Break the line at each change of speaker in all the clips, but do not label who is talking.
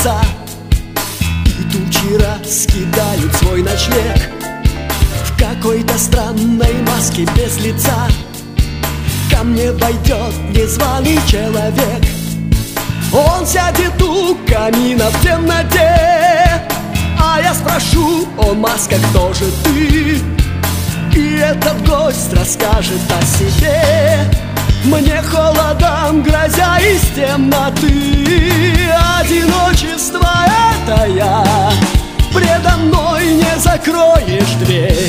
лица, и тучи раскидают свой ночлег. В какой-то странной маске без лица ко мне войдет незваный человек. Он сядет у камина в темноте, а я спрошу: о, маска, кто же ты? И этот гость расскажет о себе, мне холодом грозя из темноты. Одиночество — это я, предо мной не закроешь дверь.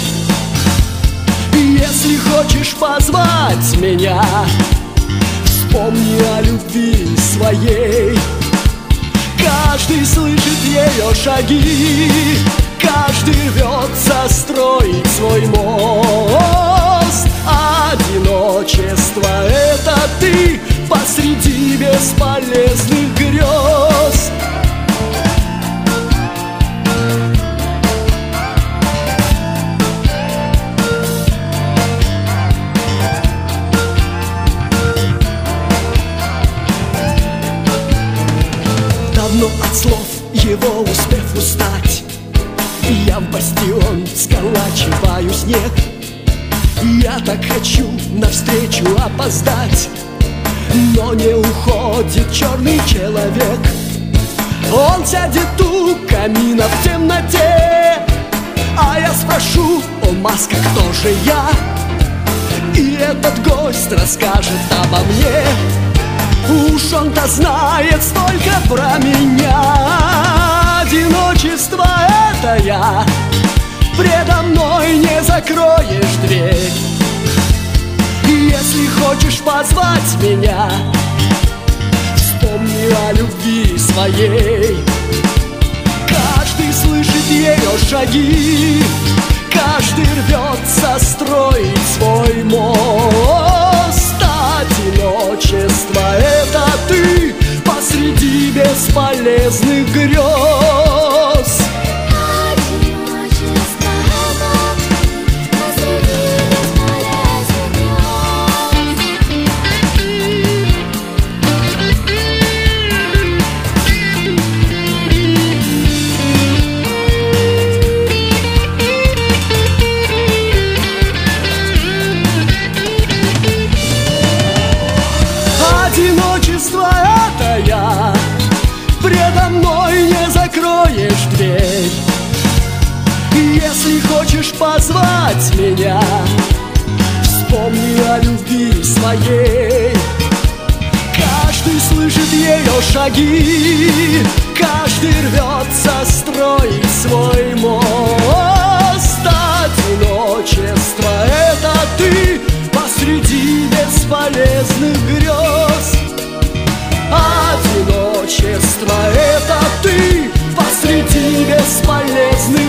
Если хочешь позвать меня, вспомни о любви своей. Каждый слышит ее шаги, каждый рвется строить свой мост. Одиночество — это ты посреди бесполезных грез. Давно от слов его успев устать, я в бастион сколачиваю снег. Я так хочу навстречу опоздать, но не уходит черный человек. Он сядет у камина в темноте, а я спрошу: о, маска, кто же я? И этот гость расскажет обо мне. Уж он-то знает столько про меня. Одиночество — это я, предо мной не закроешь дверь. Если хочешь позвать меня, вспомни о любви своей. Каждый слышит ее шаги, каждый рвется строить свой мост. Одиночество — это ты посреди бесполезных грез. Одиночество — это я, предо мной не закроешь дверь. Если хочешь позвать меня, вспомни о любви своей. Каждый слышит ее шаги, каждый рвется строить свой мост. Одиночество — это ты посреди бесполезных грез. Одиночество — это ты посреди бесполезных